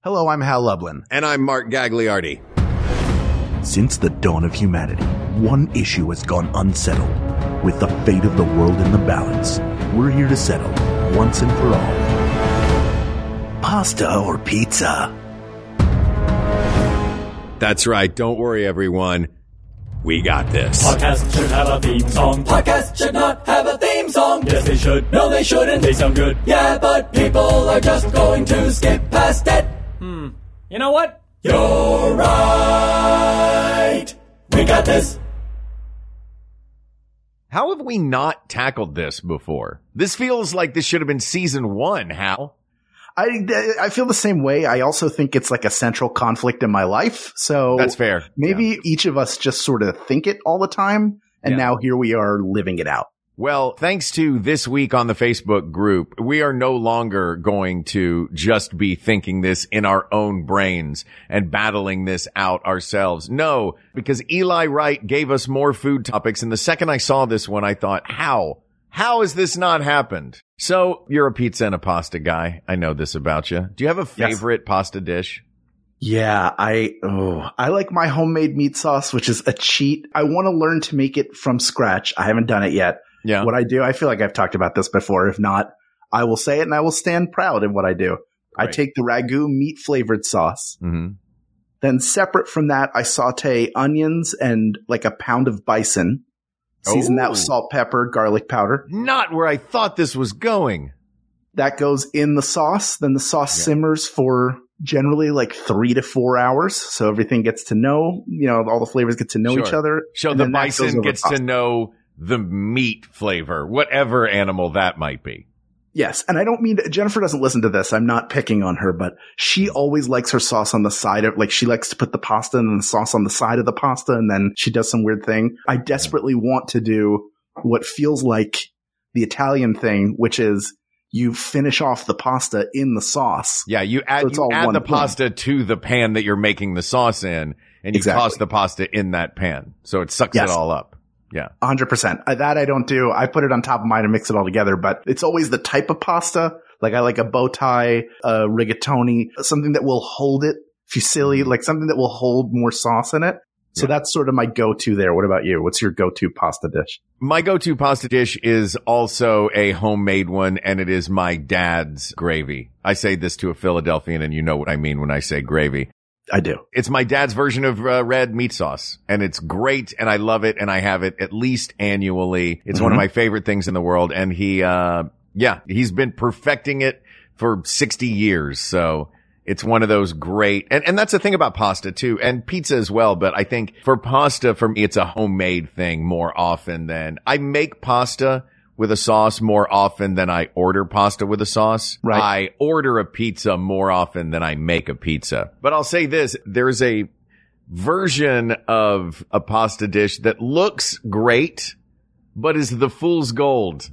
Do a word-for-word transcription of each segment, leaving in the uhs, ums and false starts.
Hello, I'm Hal Lublin. And I'm Mark Gagliardi. Since the dawn of humanity, one issue has gone unsettled. With the fate of the world in the balance, we're here to settle, once and for all. Pasta or pizza? That's right. Don't worry, everyone. We got this. Podcast should have a theme song. Podcast should not have a theme song. Yes, they should. No, they shouldn't. They sound good. Yeah, but people are just going to skip past it. Hmm. You know what? You're right. We got this. How have we not tackled this before? This feels like this should have been season one, Hal. I, I feel the same way. I also think it's like a central conflict in my life. So that's fair. Maybe yeah. each of us just sort of think it all the time. And yeah. now here we are living it out. Well, thanks to this week on the Facebook group, we are no longer going to just be thinking this in our own brains and battling this out ourselves. No, because Eli Wright gave us more food topics. And the second I saw this one, I thought, how? How has this not happened? So you're a pizza and a pasta guy. I know this about you. Do you have a favorite yes. pasta dish? Yeah, I, oh, I like my homemade meat sauce, which is a cheat. I want to learn to make it from scratch. I haven't done it yet. Yeah. What I do, I feel like I've talked about this before. If not, I will say it and I will stand proud in what I do. Right. I take the ragu meat flavored sauce. Mm-hmm. Then separate from that, I saute onions and like a pound of bison. Season oh. that with salt, pepper, garlic powder. Not where I thought this was going. That goes in the sauce. Then the sauce yeah. simmers for generally like three to four hours. So everything gets to know, you know, all the flavors get to know sure. each other. So the bison gets to know the meat flavor, whatever animal that might be. Yes. And I don't mean to, Jennifer doesn't listen to this. I'm not picking on her, but she always likes her sauce on the side of, like, she likes to put the pasta and then the sauce on the side of the pasta. And then she does some weird thing. I desperately want to do what feels like the Italian thing, which is you finish off the pasta in the sauce. Yeah. You add, so you add the thing. pasta to the pan that you're making the sauce in and you exactly. toss the pasta in that pan. So it sucks yes. it all up. Yeah. one hundred percent. That I don't do. I put it on top of mine and mix it all together, but it's always the type of pasta. Like I like a bow tie, a rigatoni, something that will hold it, fusilli, like something that will hold more sauce in it. So yeah. that's sort of my go-to there. What about you? What's your go-to pasta dish? My go-to pasta dish is also a homemade one, and it is my dad's gravy. I say this to a Philadelphian, and you know what I mean when I say gravy. I do. It's my dad's version of uh, red meat sauce, and it's great, and I love it, and I have it at least annually. It's mm-hmm. one of my favorite things in the world, and he, uh, yeah, he's been perfecting it for sixty years, so it's one of those great, and, and that's the thing about pasta too, and pizza as well, but I think for pasta, for me, it's a homemade thing more often than, I make pasta with a sauce more often than I order pasta with a sauce. Right. I order a pizza more often than I make a pizza. But I'll say this, there's a version of a pasta dish that looks great, but is the fool's gold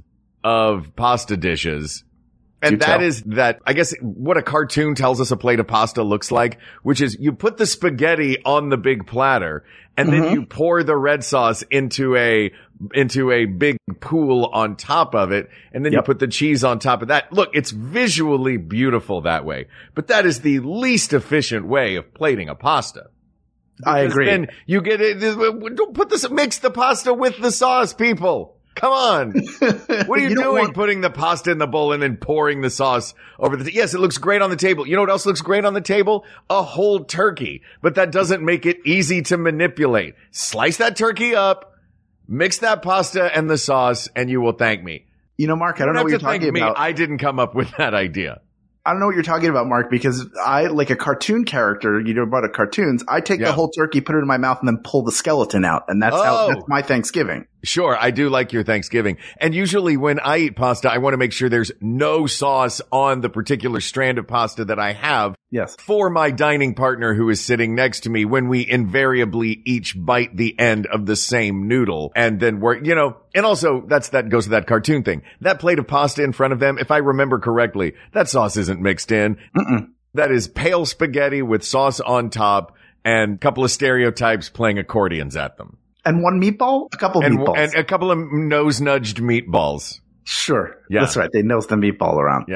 of pasta dishes. And Do that tell. is that, I guess, what a cartoon tells us a plate of pasta looks like, which is you put the spaghetti on the big platter and mm-hmm. then you pour the red sauce into a, into a big pool on top of it. And then yep. you put the cheese on top of that. Look, it's visually beautiful that way, but that is the least efficient way of plating a pasta. Because I agree. Then you get it, don't put this, mix the pasta with the sauce, people. Come on. What are you, you doing want- putting the pasta in the bowl and then pouring the sauce over the, t- yes, it looks great on the table. You know what else looks great on the table? A whole turkey, but that doesn't make it easy to manipulate. Slice that turkey up, mix that pasta and the sauce, and you will thank me. You know, Mark, I don't, don't know what you're talking me. about. I didn't come up with that idea. I don't know what you're talking about, Mark, because I, like a cartoon character, you know about a cartoons, I take yeah. the whole turkey, put it in my mouth, and then pull the skeleton out. And that's oh. how, that's my Thanksgiving. Sure, I do like your Thanksgiving. And usually when I eat pasta, I want to make sure there's no sauce on the particular strand of pasta that I have. Yes. For my dining partner who is sitting next to me when we invariably each bite the end of the same noodle. And then we're, you know, and also that's, that goes to that cartoon thing. That plate of pasta in front of them, if I remember correctly, that sauce isn't mixed in. Mm-mm. That is pale spaghetti with sauce on top and a couple of stereotypes playing accordions at them. And one meatball? A couple of and, meatballs. And a couple of nose-nudged meatballs. Sure. Yeah. That's right. They nose the meatball around. Yeah.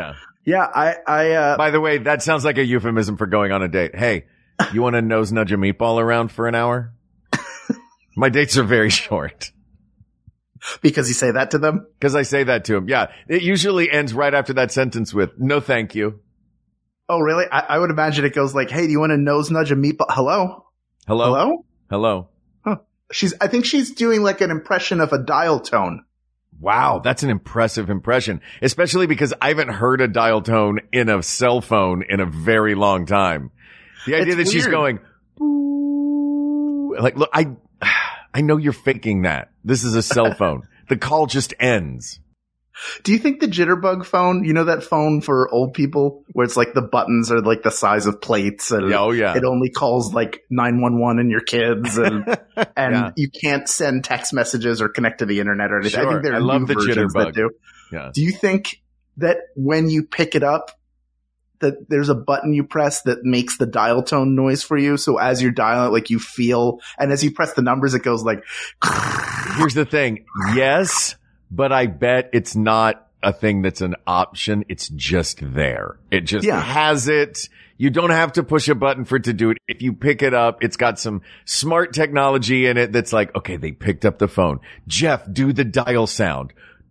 Yeah, I, I, uh, By the way, that sounds like a euphemism for going on a date. Hey, you want to nose nudge a meatball around for an hour? My dates are very short. because you say that to them? Because I say that to him. Yeah. It usually ends right after that sentence with, no, thank you. Oh, really? I, I would imagine it goes like, hey, do you want to nose nudge a meatball? Hello? Hello? Hello? Hello? Huh. She's, I think she's doing like an impression of a dial tone. Wow, that's an impressive impression, especially because I haven't heard a dial tone in a cell phone in a very long time. The idea It's that she's weird. going, "Boo," like, look, I, I know you're faking that. This is a cell phone. The call just ends. Do you think the jitterbug phone, you know that phone for old people where it's like the buttons are like the size of plates and Yeah, oh, yeah. it only calls like nine one one and your kids and and Yeah. you can't send text messages or connect to the internet or anything. I Sure. think there are I love new the versions jitterbug. that do. Yeah. Do you think that when you pick it up that there's a button you press that makes the dial tone noise for you? So as you're dialing it, like you feel, and as you press the numbers, it goes like, Here's the thing. Yes, but I bet it's not a thing that's an option. It's just there. It just Yeah. has it. You don't have to push a button for it to do it. If you pick it up, it's got some smart technology in it that's like, okay, they picked up the phone. Jeff, do the dial sound.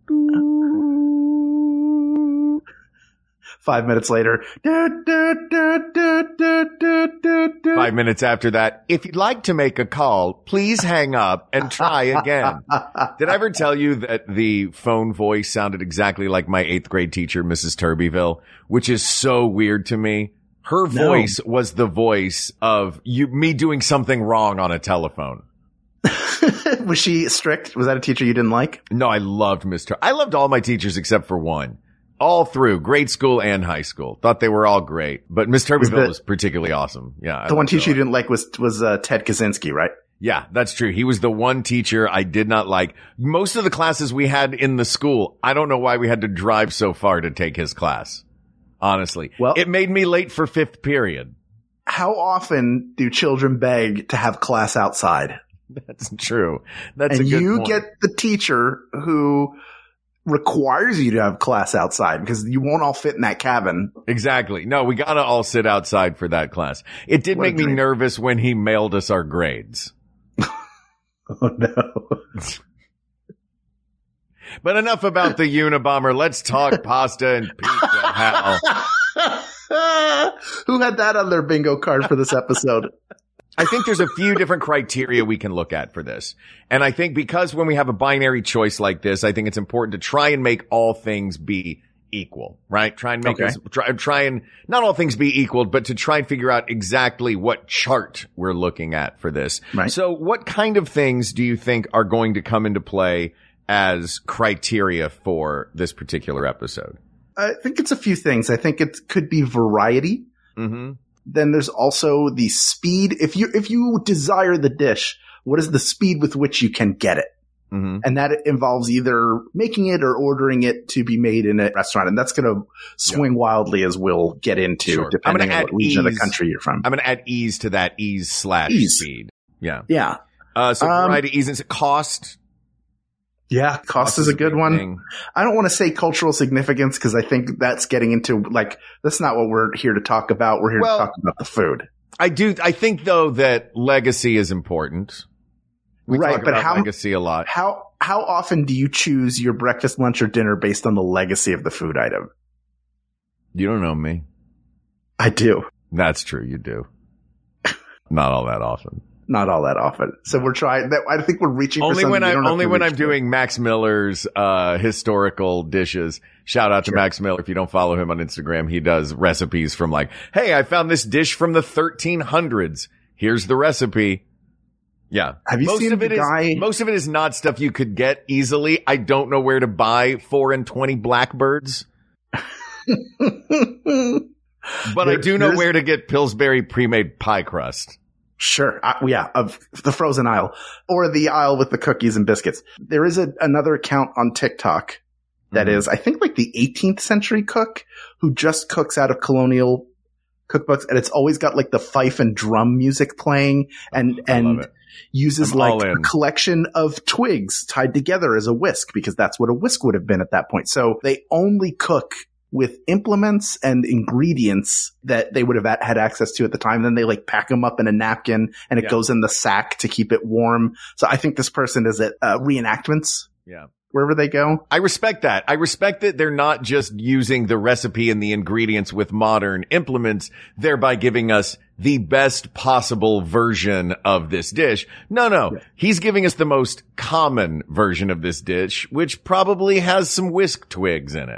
five minutes later, du- du- du- du- du- du- du- du. Five minutes after that, if you'd like to make a call, please hang up and try again. Did I ever tell you that the phone voice sounded exactly like my eighth grade teacher, Missus Turbyville, which is so weird to me? Her No. voice was the voice of you, me doing something wrong on a telephone. Was she strict? Was that a teacher you didn't like? No, I loved Miss Tur- I loved all my teachers except for one. All through grade school and high school. Thought they were all great. But Miss Turbyville the- was particularly awesome. Yeah. I The one loved her teacher a you lot. didn't like was was uh, Ted Kaczynski, right? Yeah, that's true. He was the one teacher I did not like. Most of the classes we had in the school, I don't know why we had to drive so far to take his class. Honestly. Well- it made me late for fifth period. How often do children beg to have class outside? That's true. That's and a good you point. get the teacher who requires you to have class outside because you won't all fit in that cabin. Exactly. No, we gotta all sit outside for that class. It did What a make me dream. nervous when he mailed us our grades. Oh no. But enough about the Unabomber. Let's talk pasta and pizza, Hal. Who had that on their bingo card for this episode? I think there's a few different criteria we can look at for this. And I think because when we have a binary choice like this, I think it's important to try and make all things be equal, right? Try and make Okay. us, try, try and not all things be equal, but to try and figure out exactly what chart we're looking at for this. Right. So what kind of things do you think are going to come into play as criteria for this particular episode? I think it's a few things. I think it could be variety. Mm-hmm. Then there's also the speed. If you, if you desire the dish, what is the speed with which you can get it? Mm-hmm. And that involves either making it or ordering it to be made in a restaurant. And that's going to swing wildly as we'll get into, Sure. I'm depending gonna on add what region of ease. the country you're from. I'm going to add ease to that ease slash Ease. speed. Yeah. Yeah. Uh, so Um, variety, ease, and cost. Yeah. Cost, is a good big one. thing. I don't want to say cultural significance because I think that's getting into like, that's not what we're here to talk about. We're here Well- to talk about the food. I do. I think though that legacy is important. We Right, talk but about how- legacy a lot. How, how often do you choose your breakfast, lunch, or dinner based on the legacy of the food item? You don't know me. I do. That's true. You do. Not all that often. Not all that often. So we're trying that. I think we're reaching for Only something when we I don't have only to when reach I'm for. doing Max Miller's uh historical dishes. Shout out to Sure. Max Miller. If you don't follow him on Instagram, he does recipes from like, hey, I found this dish from the thirteen hundreds. Here's the recipe. Yeah. Have you most seen of it the is guy- most of it is not stuff you could get easily. I don't know where to buy four and twenty blackbirds, but I There- do know there's- where to get Pillsbury pre-made pie crust. Sure. Uh, yeah. Of the frozen aisle or the aisle with the cookies and biscuits. There is a, another account on TikTok that Mhm. is, I think, like the eighteenth century cook who just cooks out of colonial cookbooks. And it's always got like the fife and drum music playing and, I love and it. uses I'm like all a in. collection of twigs tied together as a whisk because that's what a whisk would have been at that point. So they only cook with implements and ingredients that they would have had access to at the time. Then they like pack them up in a napkin and it Yeah. goes in the sack to keep it warm. So I think this person is at uh, reenactments Yeah. wherever they go. I respect that. I respect that they're not just using the recipe and the ingredients with modern implements, thereby giving us the best possible version of this dish. No, no. Yeah. He's giving us the most common version of this dish, which probably has some whisk twigs in it.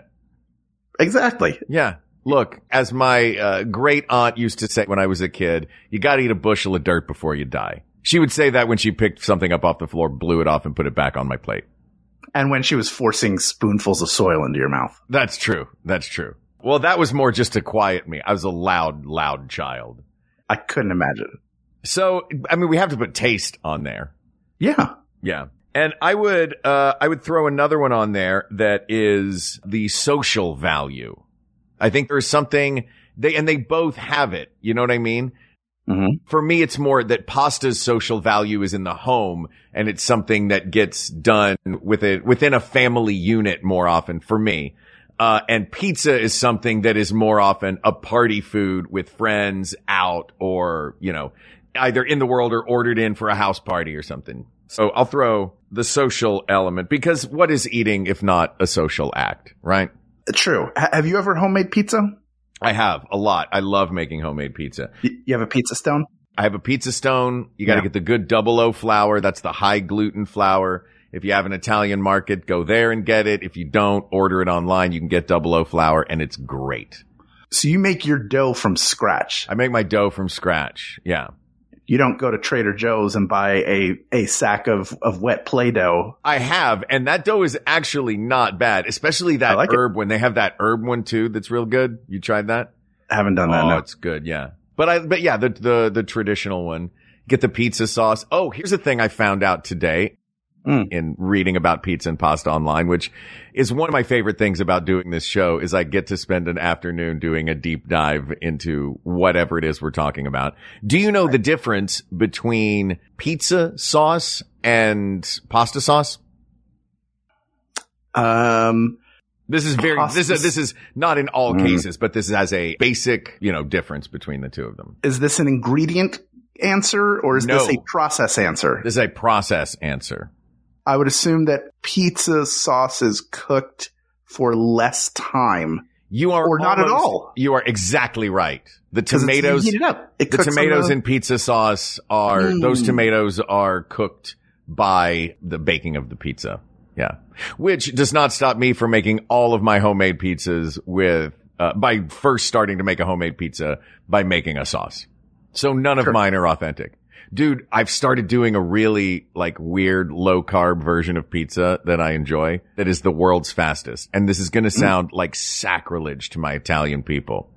Exactly. Yeah. Look, as my uh, great aunt used to say when I was a kid, you got to eat a bushel of dirt before you die. She would say that when she picked something up off the floor, blew it off and put it back on my plate. And when she was forcing spoonfuls of soil into your mouth. That's true. That's true. Well, that was more just to quiet me. I was a loud, loud child. I couldn't imagine. So, I mean, we have to put taste on there. Yeah. Yeah. And I would, uh, I would throw another one on there that is the social value. I think there's something they, and they both have it. You know what I mean? Mm-hmm. For me, it's more that pasta's social value is in the home, and it's something that gets done with it within a family unit more often for me. Uh, and pizza is something that is more often a party food with friends out, or, you know, either in the world or ordered in for a house party or something. So I'll throw the social element, because what is eating if not a social act, right? True. H- have you ever homemade pizza? I have a lot. I love making homemade pizza. Y- you have a pizza stone? I have a pizza stone. You got to Yeah. get the good double O flour. That's the high gluten flour. If you have an Italian market, go there and get it. If you don't, order it online. You can get double O flour, and it's great. So you make your dough from scratch. I make my dough from scratch. Yeah. You don't go to Trader Joe's and buy a, a sack of, of wet Play-Doh. I have, and that dough is actually not bad, especially that I like it. herb when they have that herb one too. That's real good. You tried that? I haven't done that. Oh, No. it's good. Yeah. But I, but yeah, the, the, the traditional one. Get the pizza sauce. Oh, here's a thing I found out today Mm. in reading about pizza and pasta online, which is one of my favorite things about doing this show, is I get to spend an afternoon doing a deep dive into whatever it is we're talking about. Do you know the difference between pizza sauce and pasta sauce? Um, This is very, Pasta this is, this is not in all Mm. cases, but this has a basic, you know, difference between the two of them. is this an ingredient answer or is No. this a process answer? This is a process answer. I would assume that pizza sauce is cooked for less time. You are Or not at almost- all. You are exactly right. The 'Cause it's- tomatoes, you heat it up. It the cooks on tomatoes the- in pizza sauce are, Mm. those tomatoes are cooked by the baking of the pizza. Yeah. Which does not stop me from making all of my homemade pizzas with, uh, by first starting to make a homemade pizza by making a sauce. So none of Sure. mine are authentic. Dude, I've started doing a really like weird low carb version of pizza that I enjoy that is the world's fastest. And this is going to sound like sacrilege to my Italian people.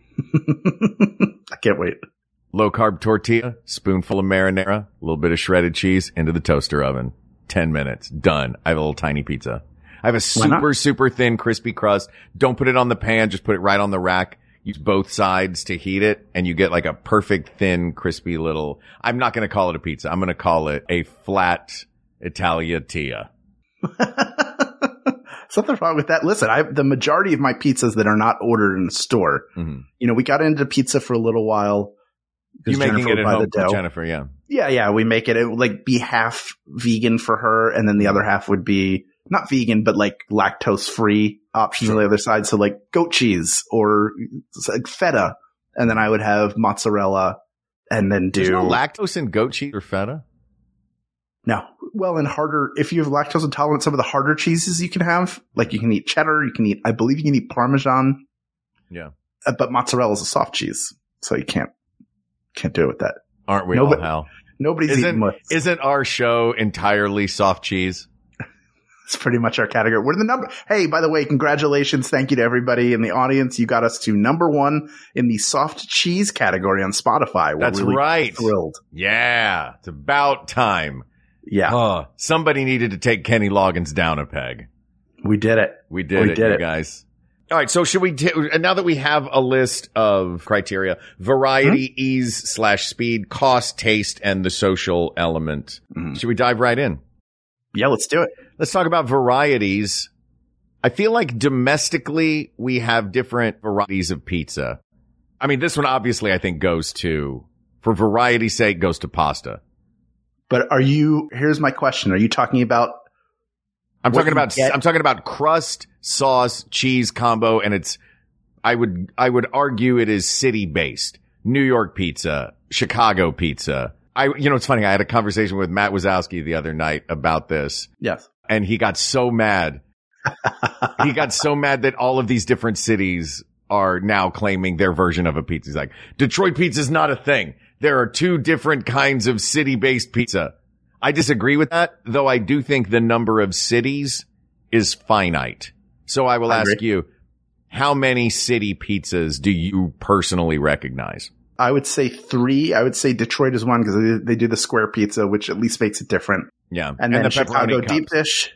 I can't wait. Low carb tortilla, spoonful of marinara, a little bit of shredded cheese into the toaster oven. ten minutes. Done. I have a little tiny pizza. I have a Why not? super, super thin crispy crust. Don't put it on the pan. Just put it right on the rack. Use both sides to heat it, and you get like a perfect thin, crispy little, I'm not going to call it a pizza. I'm going to call it a flat Italiatia. Something wrong with that. Listen, I the majority of my pizzas that are not ordered in the store, Mm-hmm. you know, we got into pizza for a little while. You because making Jennifer it would at buy home the for dough. Jennifer, yeah. Yeah, yeah, we make it. It would like be half vegan for her, and then the other half would be not vegan, but like lactose free options on the other side. So like goat cheese or like feta, and then I would have mozzarella, and then do There's no lactose in goat cheese or feta? no. Well, and harder if you have lactose intolerant, some of the harder cheeses you can have, like you can eat cheddar, you can eat, I believe you can eat Parmesan, Yeah. uh, but mozzarella is a soft cheese, so you can't can't do it with that. Aren't we No, all, but- Hal? Nobody's Isn't, eating with. isn't our show entirely soft cheese? It's pretty much our category. We're the number. Hey, by the way, congratulations. Thank you to everybody in the audience. You got us to number one in the soft cheese category on Spotify. We're That's really right. thrilled. Yeah. It's about time. Yeah, Oh, somebody needed to take Kenny Loggins down a peg. we did it. We did We it, did you it. guys. All right. So should we, t- now that we have a list of criteria, variety, ease slash speed, cost, taste, and the social element, Mhm. should we dive right in? Yeah, let's do it. Let's talk about varieties. I feel like domestically we have different varieties of pizza. I mean, this one obviously I think goes to, for variety's sake, goes to pasta. But are you, here's my question. Are you talking about, I'm talking about, get? I'm talking about crust, sauce, cheese combo, and it's, I would, I would argue it is city based. New York pizza, Chicago pizza. I, you know, it's funny. I had a conversation with Matt Wazowski the other night about this. Yes. And he got so mad. He got so mad that all of these different cities are now claiming their version of a pizza. He's like, Detroit pizza is not a thing. There are two different kinds of city-based pizza. I disagree with that, though I do think the number of cities is finite. So I will I ask agree. you, how many city pizzas do you personally recognize? I would say three. I would say Detroit is one because they, they do the square pizza, which at least makes it different. Yeah. And, and then the Chicago deep dish.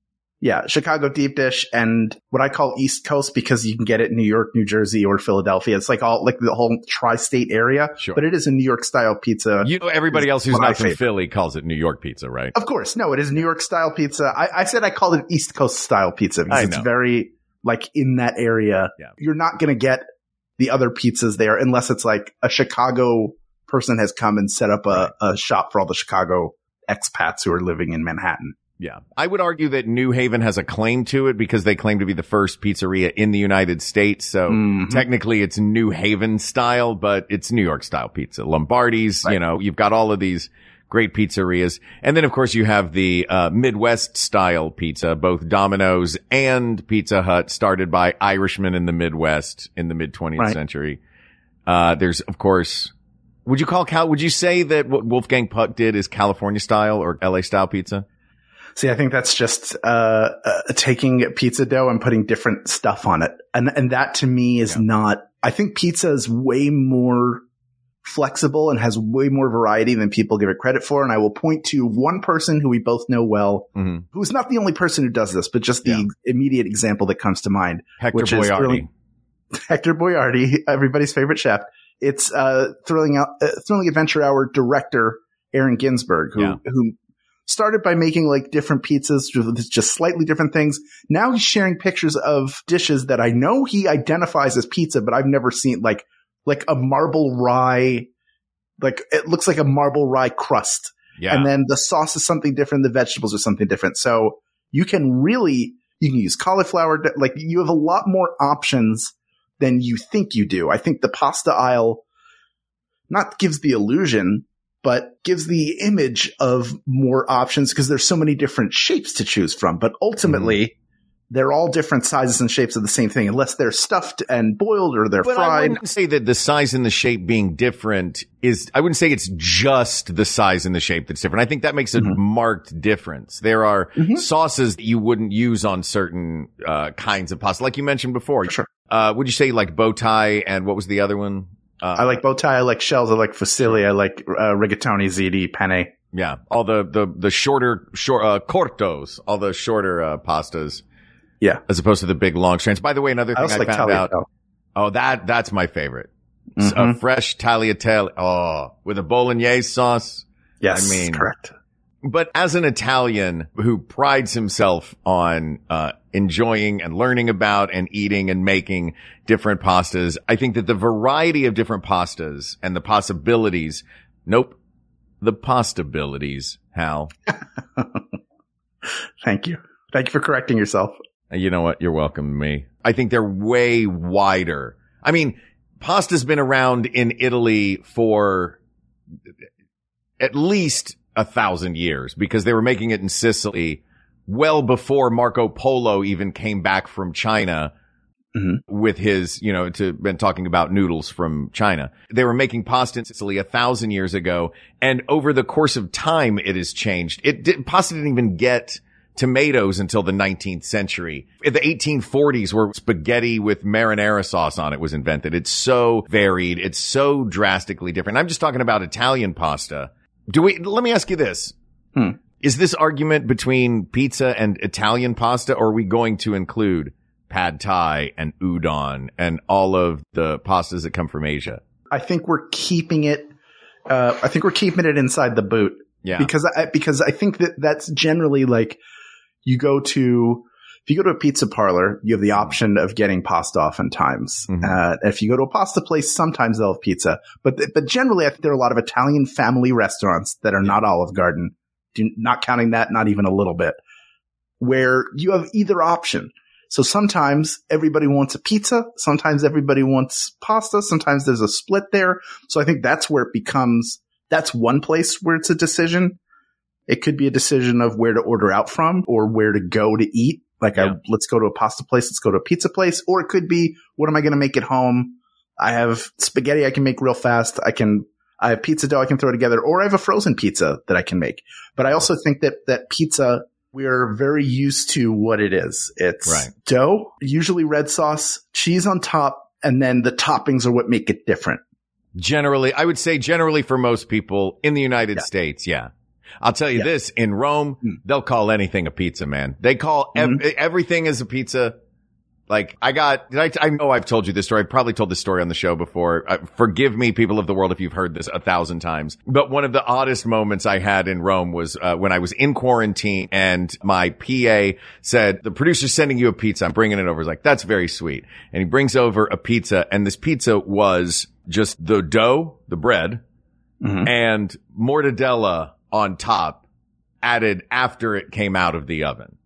Yeah, Chicago deep dish and what I call East Coast because you can get it in New York, New Jersey, or Philadelphia. It's like all like the whole tri-state area, sure. But it is a New York style pizza. You know, everybody else who's not from Philly calls it New York pizza, right? Of course, no, it is New York style pizza. I, I said I called it East Coast style pizza because it's very like in that area. Yeah. You're not going to get the other pizzas there unless it's like a Chicago person has come and set up a, right. a shop for all the Chicago expats who are living in Manhattan. Yeah. I would argue that New Haven has a claim to it because they claim to be the first pizzeria in the United States. So mm-hmm. technically it's New Haven style, but it's New York style pizza. Lombardi's, right. you know, you've got all of these great pizzerias. And then of course you have the uh, Midwest style pizza, both Domino's and Pizza Hut started by Irishmen in the Midwest in the mid twentieth right. century. Uh, there's of course, would you call Cal, would you say that what Wolfgang Puck did is California style or L A style pizza? See, I think that's just uh, uh taking pizza dough and putting different stuff on it. And and that to me is yeah. not – I think pizza is way more flexible and has way more variety than people give it credit for. And I will point to one person who we both know well, mm-hmm. who's not the only person who does this, but just the yeah. immediate example that comes to mind. Hector which Boiardi. Is thrilling, Hector Boiardi, everybody's favorite chef. It's uh, Thrilling out, uh, Thrilling Adventure Hour director Aaron Ginsberg, who yeah. who – started by making like different pizzas with just slightly different things. Now he's sharing pictures of dishes that I know he identifies as pizza, but I've never seen like, like a marble rye, like it looks like a marble rye crust. Yeah. And then the sauce is something different. The vegetables are something different. So you can really, you can use cauliflower. Like you have a lot more options than you think you do. I think the pasta aisle not gives the illusion, but gives the image of more options because there's so many different shapes to choose from. But ultimately, mm. they're all different sizes and shapes of the same thing, unless they're stuffed and boiled or they're but fried. I wouldn't say that the size and the shape being different is, I wouldn't say it's just the size and the shape that's different. I think that makes a mm-hmm. marked difference. There are mm-hmm. sauces that you wouldn't use on certain uh kinds of pasta, like you mentioned before. For sure. Uh, would you say like bow tie and what was the other one? Uh, I like bow tie. I like shells. I like fusilli. I like uh, rigatoni, ziti, penne. Yeah, all the the the shorter, short uh, cortos, all the shorter uh, pastas. Yeah, as opposed to the big long strands. By the way, another thing I, I like found tagliatelle. out. Oh, that that's my favorite. Mm-hmm. A fresh tagliatelle. Oh, with a bolognese sauce. Yes, I mean, correct. But as an Italian who prides himself on uh enjoying and learning about and eating and making different pastas, I think that the variety of different pastas and the possibilities, nope, the pastabilities, Hal. Thank you. Thank you for correcting yourself. You know what? You're welcome to me. I think they're way wider. I mean, pasta's been around in Italy for at least a thousand years because they were making it in Sicily well before Marco Polo even came back from China mm-hmm. with his, you know, to been talking about noodles from China. They were making pasta in Sicily a thousand years ago. And over the course of time, it has changed. It did, pasta didn't even get tomatoes until the nineteenth century. In the eighteen forties where spaghetti with marinara sauce on it was invented. It's so varied. It's so drastically different. I'm just talking about Italian pasta. Do we, let me ask you this. Hmm. Is this argument between pizza and Italian pasta, or are we going to include pad thai and udon and all of the pastas that come from Asia? I think we're keeping it, uh, I think we're keeping it inside the boot. Yeah. Because I, because I think that that's generally like you go to if you go to a pizza parlor, you have the option of getting pasta oftentimes. Mm-hmm. Uh, if you go to a pasta place, sometimes they'll have pizza. But but generally, I think there are a lot of Italian family restaurants that are yeah. not Olive Garden, do, not counting that, not even a little bit, where you have either option. So sometimes everybody wants a pizza. Sometimes everybody wants pasta. Sometimes there's a split there. So I think that's where it becomes, that's one place where it's a decision. It could be a decision of where to order out from or where to go to eat. Like, yeah. I, let's go to a pasta place. Let's go to a pizza place. Or it could be, what am I going to make at home? I have spaghetti I can make real fast. I can, I have pizza dough I can throw together, or I have a frozen pizza that I can make. But I also think that, that pizza, we are very used to what it is. It's right. dough, usually red sauce, cheese on top, and then the toppings are what make it different. Generally, I would say generally for most people in the United yeah. States, yeah. I'll tell you yeah. this, in Rome, mm. they'll call anything a pizza, man. They call ev- mm-hmm. everything is a pizza. Like, I got, did I, t- I know I've told you this story. I probably told this story on the show before. Uh, forgive me, people of the world, if you've heard this a thousand times. But one of the oddest moments I had in Rome was uh, when I was in quarantine and my P A said, the producer's sending you a pizza. I'm bringing it over. He's like, that's very sweet. And he brings over a pizza, and this pizza was just the dough, the bread, mm-hmm. and mortadella on top, added after it came out of the oven.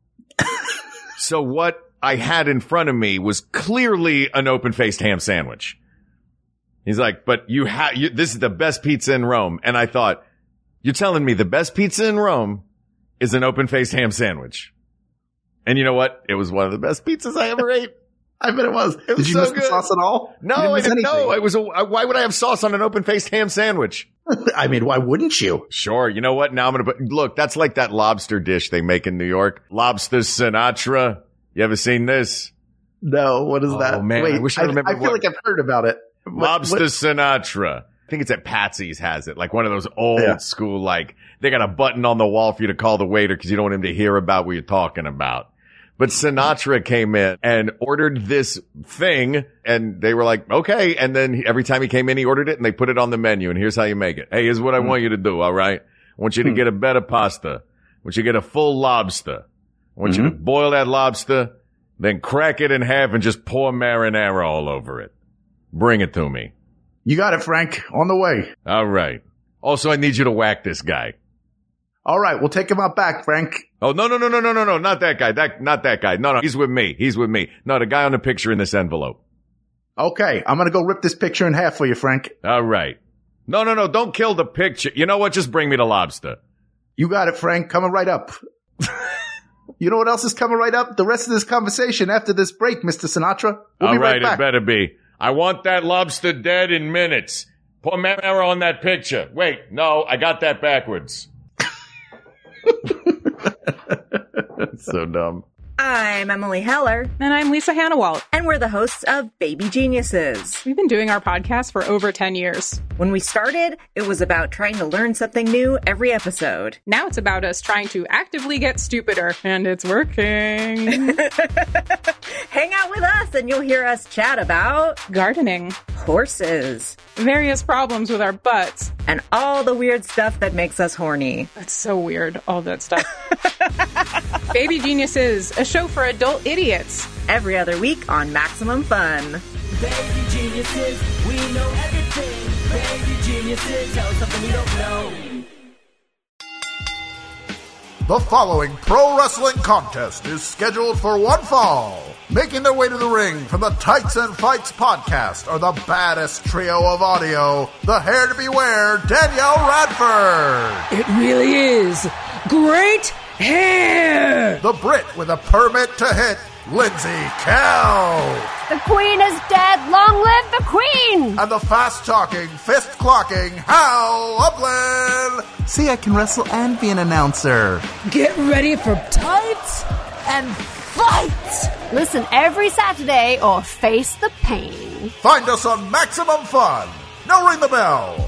So what I had in front of me was clearly an open-faced ham sandwich. He's like, but you have, this is the best pizza in Rome. And I thought, you're telling me the best pizza in Rome is an open-faced ham sandwich. And you know what? It was one of the best pizzas I ever ate. I bet it was. It was Did you so miss good. the sauce at all? No, didn't I didn't know. It was a, why would I have sauce on an open-faced ham sandwich? I mean, why wouldn't you? Sure. You know what? Now I'm going to put, look, that's like that lobster dish they make in New York. Lobster Sinatra. You ever seen this? No. What is oh, that? Oh man. Wait, I wish I remember. I, I feel what, like I've heard about it. Lobster what, what? Sinatra. I think it's at Patsy's has it. Like one of those old yeah. school, like they got a button on the wall for you to call the waiter because you don't want him to hear about what you're talking about. But Sinatra came in and ordered this thing, and they were like, okay. And then every time he came in, he ordered it, and they put it on the menu, and here's how you make it. Hey, here's what I mm. want you to do, all right? I want you to mm. get a better pasta. I want you to get a full lobster. I want mm-hmm. you to boil that lobster, then crack it in half and just pour marinara all over it. Bring it to me. You got it, Frank. On the way. All right. Also, I need you to whack this guy. All right, we'll take him out back, Frank. Oh, no, no, no, no, no, no, no, not that guy. That, not that guy. No, no, he's with me. He's with me. No, the guy on the picture in this envelope. Okay, I'm gonna go rip this picture in half for you, Frank. All right. No, no, no, don't kill the picture. You know what? Just bring me the lobster. You got it, Frank. Coming right up. You know what else is coming right up? The rest of this conversation after this break, Mister Sinatra. We'll All be right, right back. It better be. I want that lobster dead in minutes. Pour marinara on that picture. Wait, no, I got that backwards. So dumb. I'm Emily Heller. And I'm Lisa Hannawalt. And we're the hosts of Baby Geniuses. We've been doing our podcast for over ten years. When we started, it was about trying to learn something new every episode. Now it's about us trying to actively get stupider. And it's working. Hang out with us and you'll hear us chat about gardening, horses, various problems with our butts, and all the weird stuff that makes us horny. That's so weird, all that stuff. Baby Geniuses, a show for adult idiots. Every other week on Maximum Fun. Baby Geniuses, we know everything. Baby Geniuses, tell us something we don't know. The following pro wrestling contest is scheduled for one fall. Making their way to the ring from the Tights and Fights podcast are the baddest trio of audio, the hair to beware, Danielle Radford. It really is great hair. The Brit with a permit to hit, Lindsay Kell. The Queen is dead. Long live the Queen. And the fast-talking, fist-clocking Hal Upland. See, I can wrestle and be an announcer. Get ready for tights and fight. Listen every Saturday or face the pain. Find us on Maximum Fun. Now ring the bell.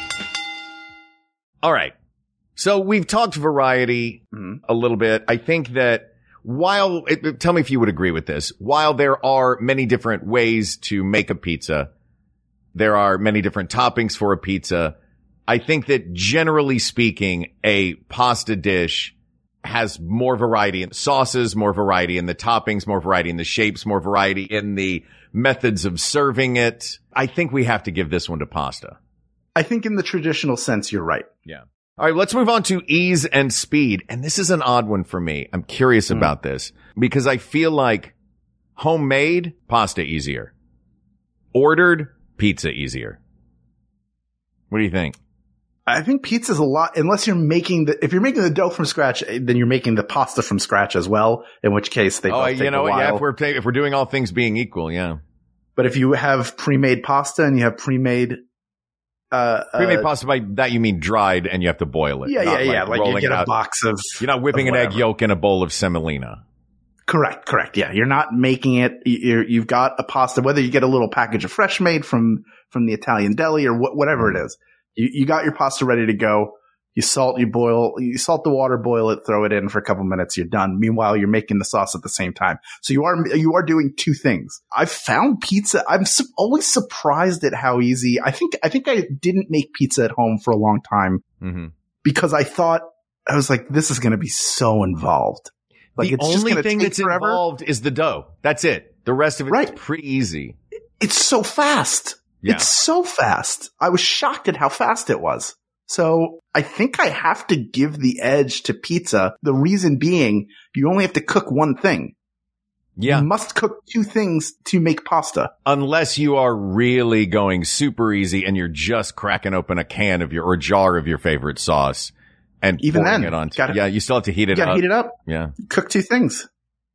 All right. So we've talked variety mm-hmm. a little bit. I think that while, it, tell me if you would agree with this, while there are many different ways to make a pizza, there are many different toppings for a pizza. I think that generally speaking, a pasta dish has more variety in the sauces, more variety in the toppings, more variety in the shapes, more variety in the methods of serving it. I think we have to give this one to pasta. I think in the traditional sense, you're right. Yeah. All right, let's move on to ease and speed. And this is an odd one for me. I'm curious mm. about this because I feel like homemade pasta easier. Ordered pizza easier. What do you think? I think pizza's a lot, unless you're making the, if you're making the dough from scratch, then you're making the pasta from scratch as well, in which case they oh, both take you know a what? while. Yeah, if we're, ta- if we're doing all things being equal, yeah. But if you have pre-made pasta and you have pre-made Uh, Pre-made uh, pasta, by that you mean dried and you have to boil it. Yeah, yeah, like yeah. Like you get a out. box of. You're not whipping an egg yolk in a bowl of semolina. Correct, correct. Yeah, you're not making it. You're, you've got a pasta, whether you get a little package of fresh made from from the Italian deli or wh- whatever mm. it is. You you got your pasta ready to go. You salt, you boil, you salt the water, boil it, throw it in for a couple minutes. You're done. Meanwhile, you're making the sauce at the same time. So you are you are doing two things. I've found pizza. I'm su- always surprised at how easy. I think I think I didn't make pizza at home for a long time mm-hmm. because I thought I was like, this is going to be so involved. Like the it's only just thing take that's forever. involved is the dough. That's it. The rest of it right. is pretty easy. It's so fast. Yeah. It's so fast. I was shocked at how fast it was. So I think I have to give the edge to pizza. The reason being, you only have to cook one thing. Yeah. You must cook two things to make pasta. Unless you are really going super easy and you're just cracking open a can of your, or a jar of your favorite sauce and even pouring then, it on. Gotta, yeah, you still have to heat it you gotta up. heat it up. Yeah. Cook two things.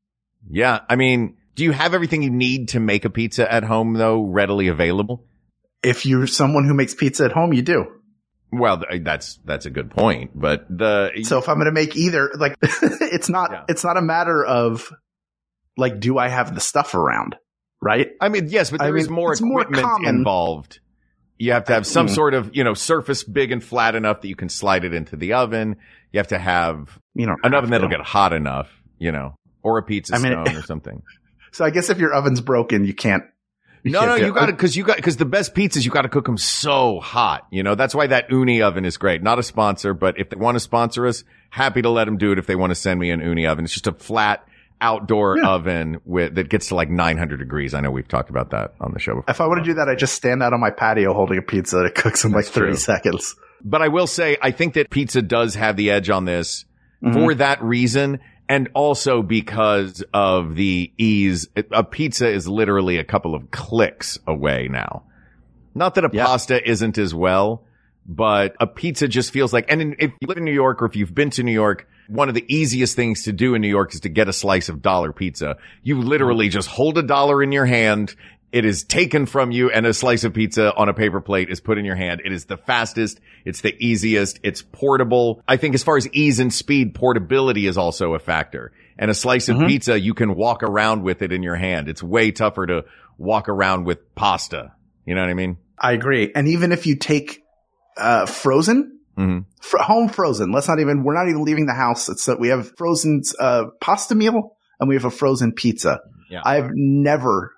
Yeah. I mean, do you have everything you need to make a pizza at home though, readily available? If you're someone who makes pizza at home, you do. Well, that's, that's a good point, but the, so if I'm going to make either, like, it's not, yeah. it's not a matter of like, do I have the stuff around? Right. I mean, yes, but there I is mean, more equipment more involved. You have to have some mm. sort of, you know, surface big and flat enough that you can slide it into the oven. You have to have you know, an oven that'll get hot enough, you know, or a pizza I mean, stone or something. So I guess if your oven's broken, you can't. You no, no, you got to, cause you got, cause the best pizzas, you got to cook them so hot. You know, that's why that Uni oven is great. Not a sponsor, but if they want to sponsor us, happy to let them do it if they want to send me an Uni oven. It's just a flat outdoor yeah. oven with, that gets to like nine hundred degrees. I know we've talked about that on the show before. If I want to do that, I just stand out on my patio holding a pizza that cooks in like that's thirty true. seconds. But I will say, I think that pizza does have the edge on this mm-hmm. for that reason. And also because of the ease, a pizza is literally a couple of clicks away now. Not that a yeah. pasta isn't as well, but a pizza just feels like, and if you live in New York or if you've been to New York, one of the easiest things to do in New York is to get a slice of dollar pizza. You literally just hold a dollar in your hand. It is taken from you and a slice of pizza on a paper plate is put in your hand. It is the fastest. It's the easiest. It's portable. I think as far as ease and speed, portability is also a factor. And a slice of mm-hmm. pizza, you can walk around with it in your hand. It's way tougher to walk around with pasta. You know what I mean? I agree. And even if you take, uh, frozen, mm-hmm. fr- home frozen, let's not even, we're not even leaving the house. It's that we have frozen, uh, pasta meal and we have a frozen pizza. Yeah. I've never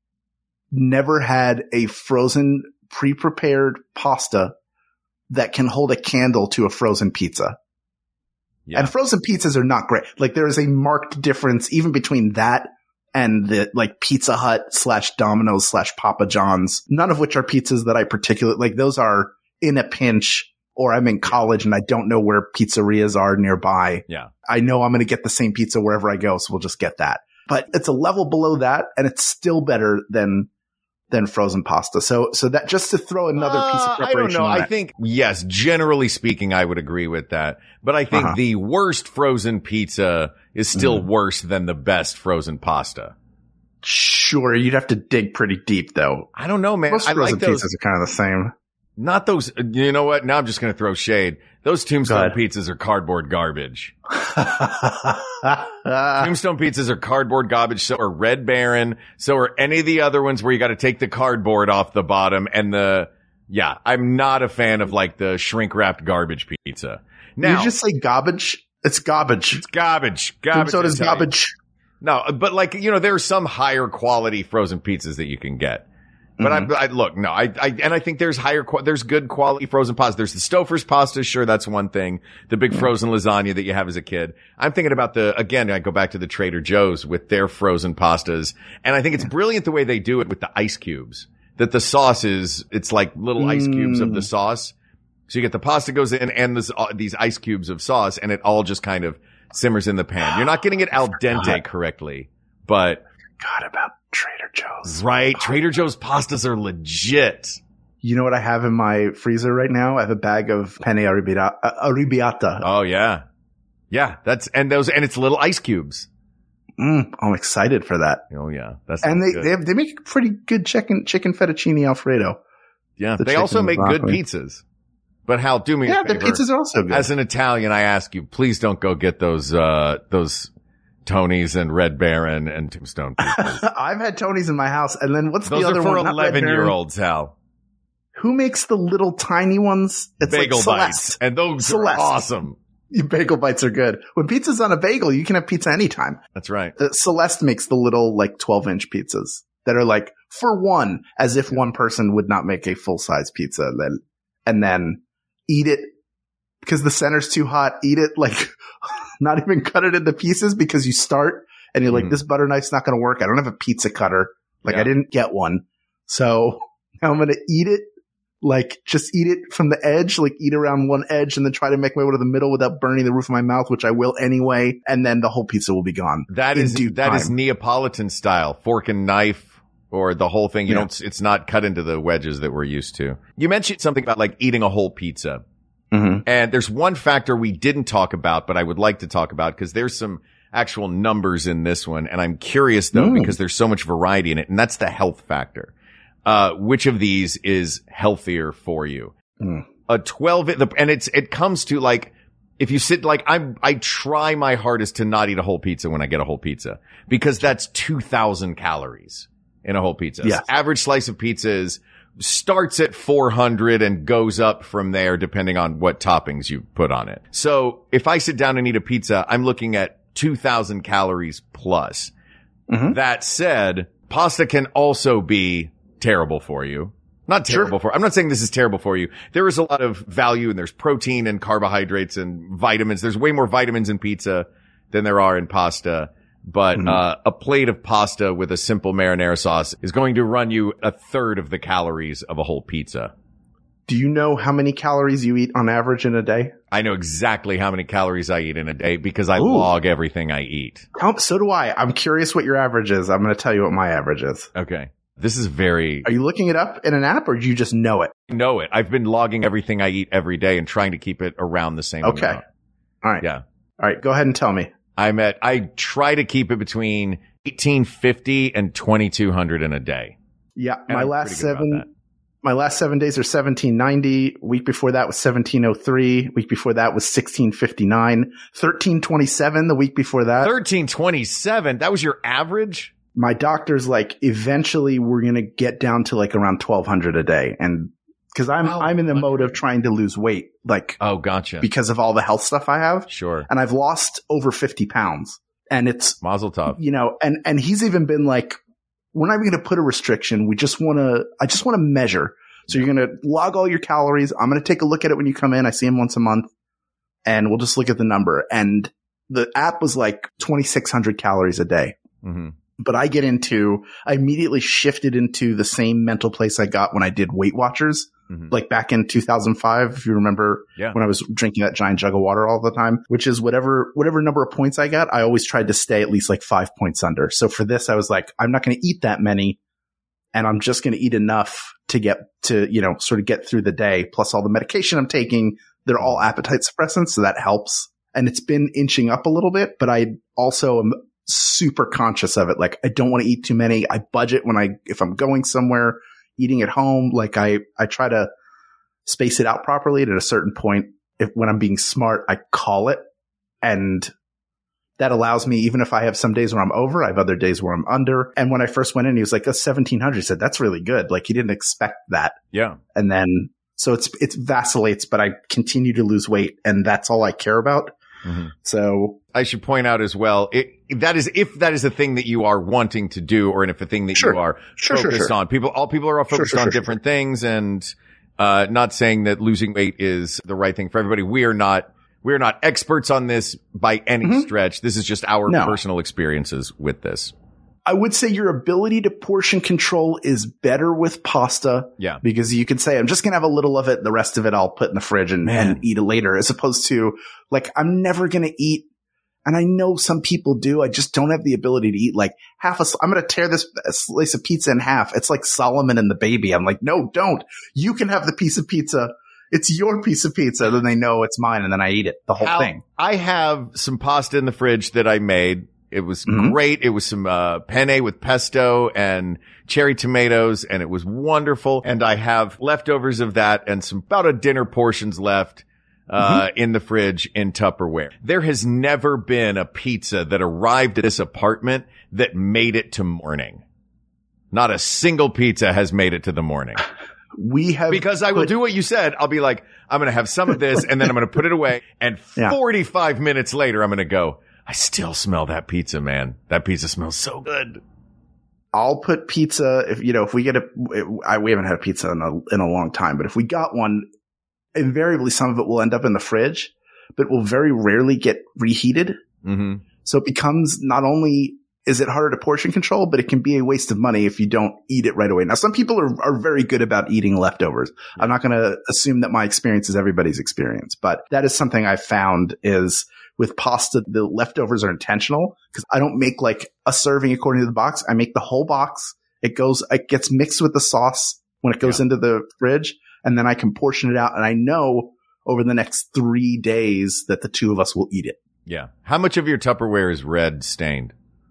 Never had a frozen, pre-prepared pasta that can hold a candle to a frozen pizza. Yeah. And frozen pizzas are not great. Like there is a marked difference even between that and the like Pizza Hut slash Domino's slash Papa John's, none of which are pizzas that I particularly like. Those are in a pinch or I'm in college and I don't know where pizzerias are nearby. Yeah. I know I'm going to get the same pizza wherever I go. So we'll just get that, but it's a level below that and it's still better than than frozen pasta. So, so that just to throw another uh, piece of preparation. I don't know. On I that. think, yes, generally speaking, I would agree with that. But I think uh-huh. the worst frozen pizza is still mm. worse than the best frozen pasta. Sure. You'd have to dig pretty deep though. I don't know, man. Most I frozen like those. pizzas are kind of the same. Not those, you know what? Now I'm just going to throw shade. Those Tombstone pizzas are cardboard garbage. Tombstone pizzas are cardboard garbage. So are Red Baron. So are any of the other ones where you got to take the cardboard off the bottom and the, yeah, I'm not a fan of like the shrink wrapped garbage pizza. Now, you just say garbage. It's garbage. It's garbage. Garbage. So does garbage. No, but like, you know, there are some higher quality frozen pizzas that you can get. But Mm-hmm. I, I look, no, I, I, and I think there's higher, there's good quality frozen pasta. There's the Stouffer's pasta. Sure. That's one thing. The big frozen lasagna that you have as a kid. I'm thinking about the, again, I go back to the Trader Joe's with their frozen pastas. And I think it's brilliant the way they do it with the ice cubes, that the sauce is, it's like little ice cubes of the sauce. So you get the pasta goes in and this, uh, these ice cubes of sauce, and it all just kind of simmers in the pan. You're not getting it al dente correctly, but God about Trader Joe's. Right. Trader Joe's pastas are legit. You know what I have in my freezer right now? I have a bag of penne arrabbiata. arrabbiata. Oh, yeah. Yeah. That's, and those, and it's little ice cubes. Mm, I'm excited for that. Oh, yeah. That's and they, good. they, have, they make pretty good chicken, chicken fettuccine Alfredo. Yeah. The They also make good broccoli. pizzas. But Hal, do me Yeah, a favor. the pizzas are also good. As an Italian, I ask you, please don't go get those, uh, those Tony's and Red Baron and Tombstone pizzas. I've had Tony's in my house. And then what's Those the other are for one? Not Red eleven year Baron. olds, Hal. Who makes the little tiny ones? It's Bagel like bites. Celeste. And those Celeste. are awesome. Your bagel bites are good. When pizza's on a bagel, you can have pizza anytime. That's right. Uh, Celeste makes the little like twelve inch pizzas that are like for one, as if one person would not make a full size pizza, then and then eat it because the center's too hot. Eat it like not even cut it into pieces because you start and you're like, Mhm. this butter knife's not going to work. I don't have a pizza cutter. Like Yeah. I didn't get one, so now I'm going to eat it. Like just eat it from the edge, like eat around one edge and then try to make my way to the middle without burning the roof of my mouth, which I will anyway. And then the whole pizza will be gone. That in is, due that time. is Neapolitan style, fork and knife or the whole thing. You Yeah. don't, it's not cut into the wedges that we're used to. You mentioned something about like eating a whole pizza. Mm-hmm. And there's one factor we didn't talk about, but I would like to talk about because there's some actual numbers in this one. And I'm curious though, Mm. because there's so much variety in it. And that's the health factor. Uh, which of these is healthier for you? Mm. A twelve, the, and it's, it comes to like, if you sit like, I'm, I try my hardest to not eat a whole pizza when I get a whole pizza because that's two thousand calories in a whole pizza. Yes. Average slice of pizza is, starts at four hundred and goes up from there depending on what toppings you put on it. So if I sit down and eat a pizza, I'm looking at two thousand calories plus. Mm-hmm. That said, pasta can also be terrible for you. Not terrible Sure. for, I'm not saying this is terrible for you. There is a lot of value and there's protein and carbohydrates and vitamins. There's way more vitamins in pizza than there are in pasta. But, Mm-hmm. uh, a plate of pasta with a simple marinara sauce is going to run you a third of the calories of a whole pizza. Do you know how many calories you eat on average in a day? I know exactly how many calories I eat in a day because I Ooh. log everything I eat. How, so do I. I'm curious what your average is. I'm going to tell you what my average is. Okay. This is very, Are you looking it up in an app or do you just know it? I know it. I've been logging everything I eat every day and trying to keep it around the same Okay. amount. All right. Yeah. All right. Go ahead and tell me. I'm at, I try to keep it between eighteen fifty and twenty-two hundred in a day. Yeah. And My I'm last pretty good about seven, that. my last seven days are seventeen ninety. Week before that was seventeen oh three. Week before that was sixteen fifty-nine. thirteen twenty-seven the week before that. thirteen twenty-seven. That was your average? My doctor's like, eventually we're going to get down to like around twelve hundred a day. And cause I'm, I'm in the mode of trying to lose weight, like Oh, gotcha. because of all the health stuff I have. Sure. And I've lost over fifty pounds and it's, Mazel tov. you know, and, and he's even been like, we're not even going to put a restriction. We just want to, I just want to measure. So you're going to log all your calories. I'm going to take a look at it when you come in. I see him once a month and we'll just look at the number. And the app was like twenty-six hundred calories a day. Mm-hmm. But I get into, I immediately shifted into the same mental place I got when I did Weight Watchers, Mhm. like back in two thousand five, if you remember Yeah. when I was drinking that giant jug of water all the time, which is whatever, whatever number of points I got, I always tried to stay at least like five points under. So for this, I was like, I'm not going to eat that many and I'm just going to eat enough to get to, you know, sort of get through the day. Plus all the medication I'm taking, they're all appetite suppressants. So that helps. And it's been inching up a little bit, but I also am super conscious of it. Like I don't want to eat too many. I budget when I, if I'm going somewhere, eating at home, like I, I try to space it out properly. And at a certain point, if when I'm being smart, I call it. And that allows me, even if I have some days where I'm over, I have other days where I'm under. And when I first went in, he was like, that's seventeen hundred. He said, that's really good. Like he didn't expect that. Yeah. And then, so it's, it's vacillates, but I continue to lose weight and that's all I care about. Mm-hmm. So I should point out as well, it, that is, if that is a thing that you are wanting to do, or if a thing that sure. you are sure, focused sure, sure. on. People, all people are all focused sure, sure, on sure, different sure. things, and uh not saying that losing weight is the right thing for everybody. We are not, we are not experts on this by any mm-hmm. stretch. This is just our no. personal experiences with this. I would say your ability to portion control is better with pasta. Yeah. Because you can say, I'm just going to have a little of it. The rest of it I'll put in the fridge and, and eat it later, as opposed to like, I'm never going to eat. And I know some people do. I just don't have the ability to eat like half a, I'm going to tear this slice of pizza in half. It's like Solomon and the baby. I'm like, no, don't. You can have the piece of pizza. It's your piece of pizza. Then they know it's mine. And then I eat it, the whole How, thing. I have some pasta in the fridge that I made. It was mm-hmm. great. It was some uh penne with pesto and cherry tomatoes, and it was wonderful. And I have leftovers of that and some about a dinner portions left uh mm-hmm. in the fridge in Tupperware. There has never been a pizza that arrived at this apartment that made it to morning. Not a single pizza has made it to the morning. We have Because I will put- do what you said. I'll be like, I'm going to have some of this and then I'm going to put it away. And yeah. forty-five minutes later, I'm going to go, I still smell that pizza, man. That pizza smells so good. I'll put pizza if, you know, if we get a, I, we haven't had a pizza in a, in a long time, but if we got one, invariably some of it will end up in the fridge, but will very rarely get reheated. Mm-hmm. So it becomes not only is it harder to portion control, but it can be a waste of money if you don't eat it right away. Now, some people are, are very good about eating leftovers. I'm not going to assume that my experience is everybody's experience, but that is something I've found is with pasta, the leftovers are intentional because I don't make like a serving according to the box. I make the whole box. It goes, it gets mixed with the sauce when it goes yeah. into the fridge, and then I can portion it out. And I know over the next three days that the two of us will eat it. Yeah. How much of your Tupperware is red stained?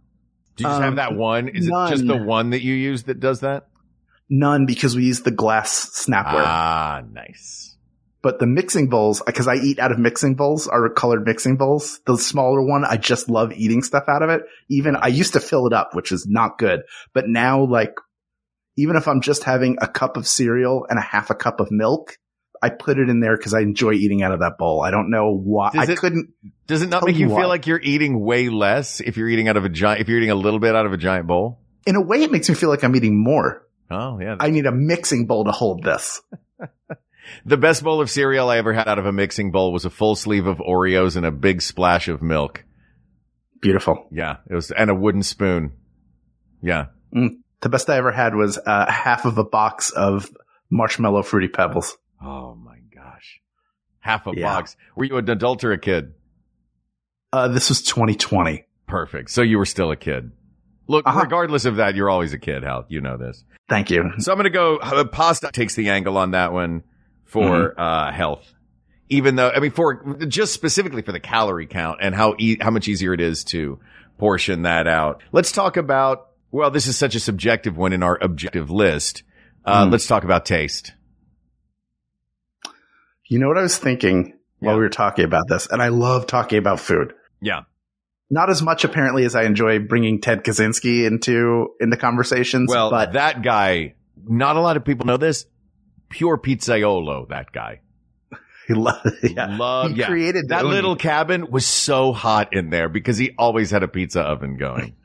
Do you just um, have that one? Is none. It just the one that you use that does that? None, because we use the glass snapware. Ah, nice. But the mixing bowls, because I eat out of mixing bowls, are colored mixing bowls. The smaller one, I just love eating stuff out of it. Even I used to fill it up, which is not good. But now, like, even if I'm just having a cup of cereal and a half a cup of milk, I put it in there because I enjoy eating out of that bowl. I don't know why. Does I it, couldn't. Does it not make you, you feel like you're eating way less if you're eating out of a giant, if you're eating a little bit out of a giant bowl? In a way, it makes me feel like I'm eating more. Oh, yeah. I need a mixing bowl to hold this. The best bowl of cereal I ever had out of a mixing bowl was a full sleeve of Oreos and a big splash of milk. Beautiful. Yeah. It was, and a wooden spoon. Yeah. Mm, the best I ever had was uh, half of a box of marshmallow Fruity Pebbles. Oh my gosh. Half a yeah. box. Were you an adult or a kid? Uh, this was twenty twenty. Perfect. So you were still a kid. Look, uh-huh. regardless of that, you're always a kid, Hal. You know this. Thank you. So I'm going to go, uh, pasta takes the angle on that one for, mm-hmm. uh, health. Even though, I mean, for, just specifically for the calorie count and how, e- how much easier it is to portion that out. Let's talk about, well, this is such a subjective one in our objective list. Uh, mm. let's talk about taste. You know what I was thinking yeah. while we were talking about this? And I love talking about food. Yeah. Not as much apparently as I enjoy bringing Ted Kaczynski into into conversations. Well, but that guy, not a lot of people know this. Pure pizzaiolo, that guy. He loved, yeah. Loved, he yeah. created that Oni. Little cabin was so hot in there because he always had a pizza oven going.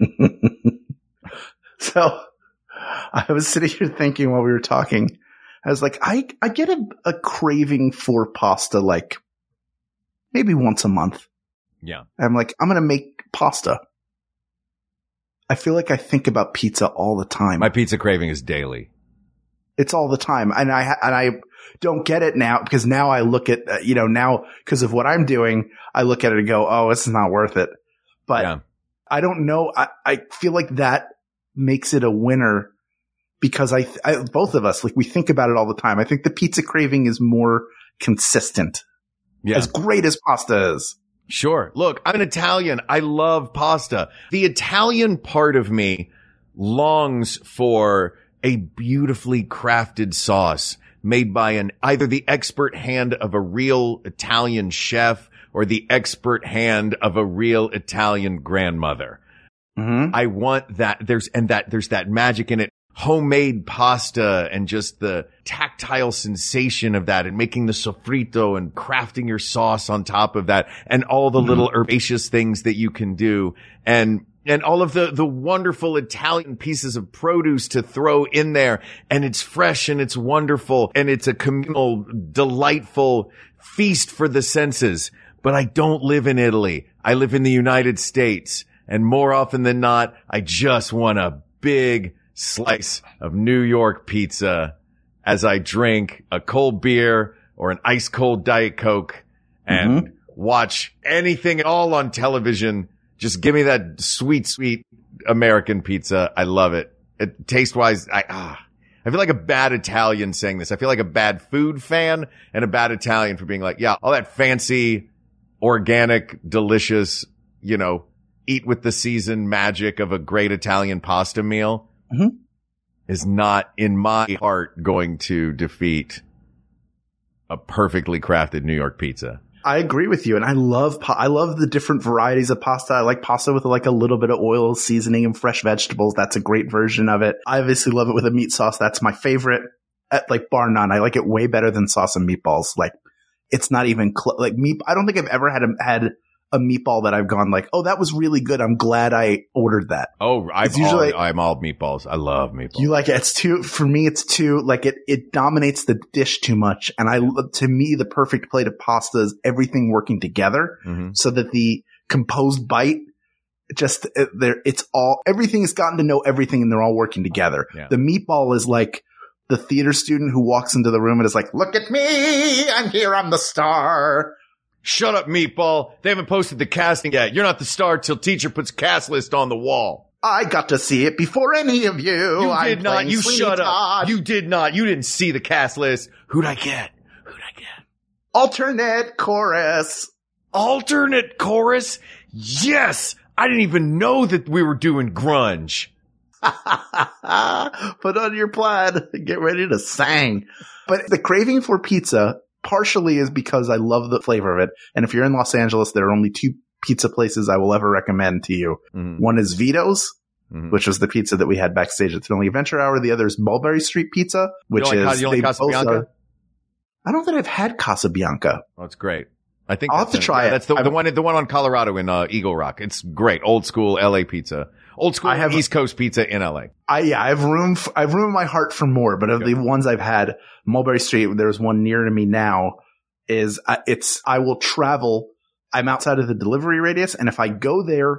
So I was sitting here thinking while we were talking, I was like, I I get a, a craving for pasta like maybe once a month. Yeah. I'm like, I'm going to make pasta. I feel like I think about pizza all the time. My pizza craving is daily. It's all the time. And I, and I don't get it now because now I look at, uh, you know, now because of what I'm doing, I look at it and go, oh, this is not worth it. But yeah. I don't know. I, I feel like that makes it a winner because I, I, both of us, like we think about it all the time. I think the pizza craving is more consistent. Yeah. As great as pasta is. Sure. Look, I'm an Italian. I love pasta. The Italian part of me longs for a beautifully crafted sauce made by an either the expert hand of a real Italian chef or the expert hand of a real Italian grandmother. Mm-hmm. I want that. There's and that there's that magic in it. homemade pasta and just the tactile sensation of that and making the sofrito and crafting your sauce on top of that and all the mm-hmm. little herbaceous things that you can do and and all of the the wonderful Italian pieces of produce to throw in there, and it's fresh and it's wonderful and it's a communal, delightful feast for the senses. But I don't live in Italy. I live in the United States, and more often than not, I just want a big slice of New York pizza as I drink a cold beer or an ice cold Diet Coke and mm-hmm. watch anything at all on television. Just give me that sweet, sweet American pizza. I love it. It taste wise, I, ah, I feel like a bad Italian saying this. I feel like a bad food fan and a bad Italian for being like, yeah, all that fancy, organic, delicious, you know, eat with the season magic of a great Italian pasta meal. Mm-hmm. Is not in my heart going to defeat a perfectly crafted New York pizza. I agree with you. And I love, pa- I love the different varieties of pasta. I like pasta with like a little bit of oil, seasoning, and fresh vegetables. That's a great version of it. I obviously love it with a meat sauce. That's my favorite. At, like bar none. I like it way better than sauce and meatballs. Like it's not even cl- like meat. I don't think I've ever had a, had a meatball that I've gone like, oh, that was really good. I'm glad I ordered that. Oh, I'm usually, all, I'm all meatballs. I love meatballs. You like it? It's too, for me, it's too, like it, it dominates the dish too much. And I, to me, the perfect plate of pasta is everything working together mm-hmm. so that the composed bite just, there, it's all, everything has gotten to know everything and they're all working together. Yeah. The meatball is like the theater student who walks into the room and is like, look at me. I'm here. I'm the star. Shut up, meatball. They haven't posted the casting yet. You're not the star till teacher puts cast list on the wall. I got to see it before any of you. You I'm did not. You Sweeney shut Todd. up. You did not. You didn't see the cast list. Who'd I get? Who'd I get? Alternate chorus. Alternate chorus? Yes. I didn't even know that we were doing grunge. Put on your plaid. Get ready to sing. But the craving for pizza partially is because I love the flavor of it. And if you're in Los Angeles, there are only two pizza places I will ever recommend to you. Mm-hmm. One is Vito's, mm-hmm. which was the pizza that we had backstage at Thrilling Adventure Hour. The other is Mulberry Street Pizza, which you like, is, you like Casabianca? Are, I don't think I've had Casabianca. Oh, it's great. I think I'll have to a, try yeah, it. That's the, the one, the one on Colorado in uh, Eagle Rock. It's great. Old school L A pizza. Old school I have, East Coast pizza in L A. I, yeah, I have room, f- I have room in my heart for more, but of Good. the ones I've had, Mulberry Street, there's one near to me now. Is uh, it's, I will travel. I'm outside of the delivery radius. And if I go there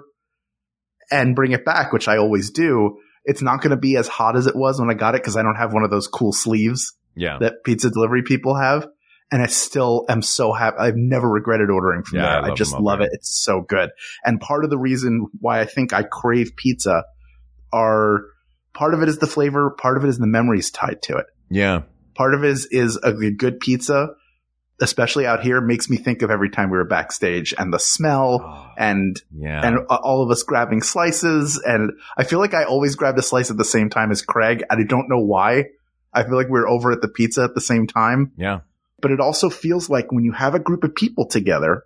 and bring it back, which I always do, it's not going to be as hot as it was when I got it because I don't have one of those cool sleeves yeah. that pizza delivery people have. And I still am so happy. I've never regretted ordering from yeah, there. I, I just love it. It's so good. And part of the reason why I think I crave pizza are part of it is the flavor. Part of it is the memories tied to it. Yeah. Part of it is, is a good pizza. Especially out here, makes me think of every time we were backstage and the smell oh, and yeah. and all of us grabbing slices. And I feel like I always grabbed a slice at the same time as Craig. And I don't know why. I feel like we were over at the pizza at the same time. Yeah. But it also feels like when you have a group of people together,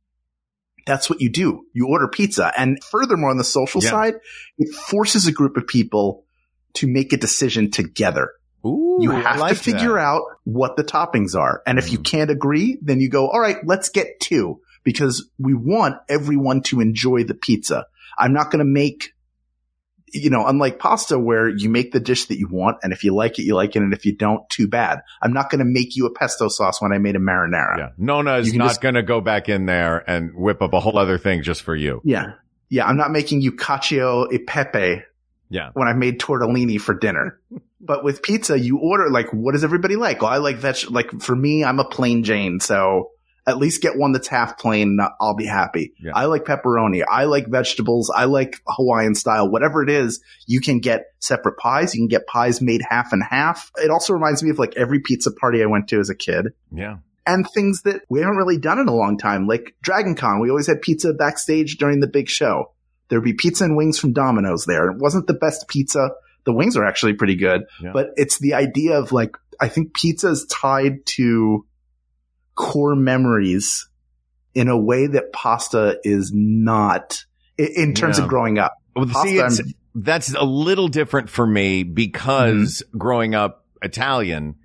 that's what you do. You order pizza. And furthermore, on the social yeah. side, it forces a group of people to make a decision together. Ooh, you have like to figure that. out what the toppings are. And if mm. you can't agree, then you go, all right, let's get two because we want everyone to enjoy the pizza. I'm not going to make, you know, unlike pasta where you make the dish that you want. And if you like it, you like it. And if you don't, too bad. I'm not going to make you a pesto sauce when I made a marinara. Yeah. Nona is not just, going to go back in there and whip up a whole other thing just for you. Yeah. Yeah. I'm not making you cacio e pepe. Yeah. When I made tortellini for dinner. But with pizza, you order, like, what does everybody like? Oh, I like veg, like, for me, I'm a plain Jane. So at least get one that's half plain. I'll be happy. Yeah. I like pepperoni. I like vegetables. I like Hawaiian style. Whatever it is, you can get separate pies. You can get pies made half and half. It also reminds me of like every pizza party I went to as a kid. Yeah. And things that we haven't really done in a long time, like Dragon Con. We always had pizza backstage during the big show. There'd be pizza and wings from Domino's there. It wasn't the best pizza. The wings are actually pretty good, yeah. but it's the idea of like, I think pizza is tied to core memories in a way that pasta is not in, in terms yeah. of growing up. Well, pasta, see, it's, that's a little different for me because mm-hmm. growing up Italian,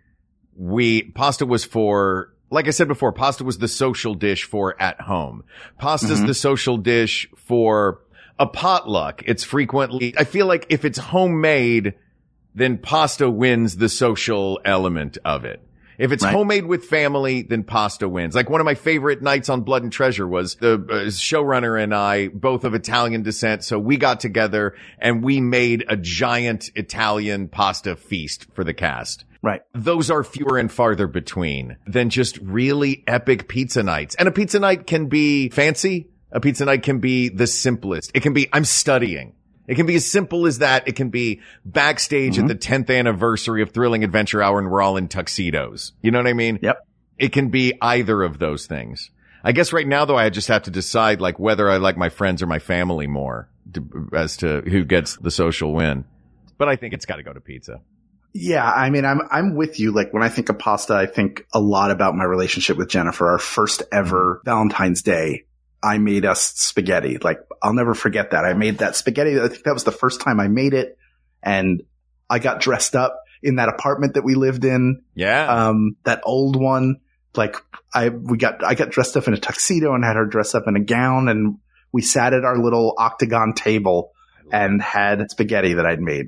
we, pasta was for, like I said before, pasta was the social dish for at home. Pasta's mm-hmm. the social dish for a potluck. It's frequently, I feel like if it's homemade, then pasta wins the social element of it. If it's right. homemade with family, then pasta wins. Like one of my favorite nights on Blood and Treasure was the uh, showrunner and I, both of Italian descent. So we got together and we made a giant Italian pasta feast for the cast. Right. Those are fewer and farther between than just really epic pizza nights. And a pizza night can be fancy. A pizza night can be the simplest. It can be, I'm studying. It can be as simple as that. It can be backstage mm-hmm. at the tenth anniversary of Thrilling Adventure Hour and we're all in tuxedos. You know what I mean? Yep. It can be either of those things. I guess right now, though, I just have to decide like whether I like my friends or my family more to, as to who gets the social win. But I think it's got to go to pizza. Yeah, I mean, I'm I'm with you. Like when I think of pasta, I think a lot about my relationship with Jennifer. Our first ever Valentine's Day, I made us spaghetti. Like, I'll never forget that. I made that spaghetti. I think that was the first time I made it. And I got dressed up in that apartment that we lived in. Yeah. Um, that old one. Like, I, we got, I got dressed up in a tuxedo and had her dress up in a gown. And we sat at our little octagon table and had spaghetti that I'd made.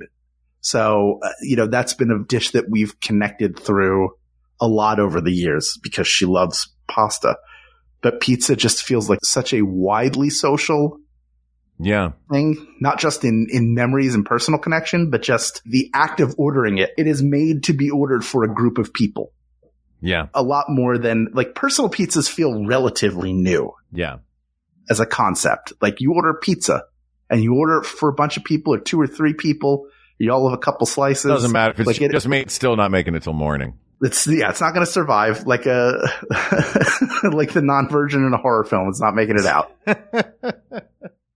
So, uh, you know, that's been a dish that we've connected through a lot over the years because she loves pasta. But pizza just feels like such a widely social yeah. thing, not just in, in memories and personal connection, but just the act of ordering it. It is made to be ordered for a group of people. Yeah. A lot more than, like, personal pizzas feel relatively new. Yeah. As a concept. Like, you order pizza and you order it for a bunch of people or two or three people. You all have a couple slices. Doesn't matter. If it's like just it, me, it's still not making it till morning. It's, yeah, it's not going to survive like a, like the non-virgin in a horror film. It's not making it out. But